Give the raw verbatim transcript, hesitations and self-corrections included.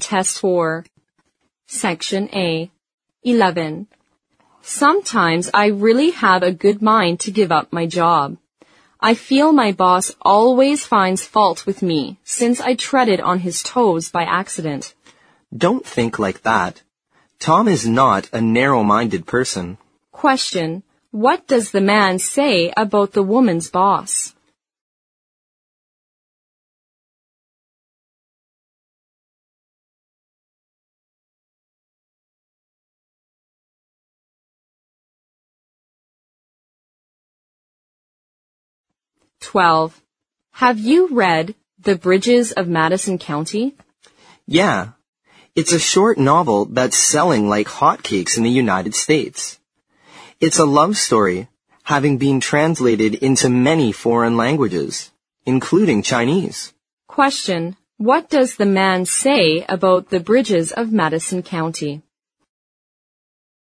Test four. Section A. eleven. Sometimes I really have a good mind to give up my job. I feel my boss always finds fault with me since I treaded on his toes by accident. Don't think like that. Tom is not a narrow-minded person. Question. What does the man say about the woman's boss? twelve. Have you read The Bridges of Madison County? Yeah. It's a short novel that's selling like hotcakes in the United States. It's a love story, having been translated into many foreign languages, including Chinese. Question. What does the man say about the bridges of Madison County?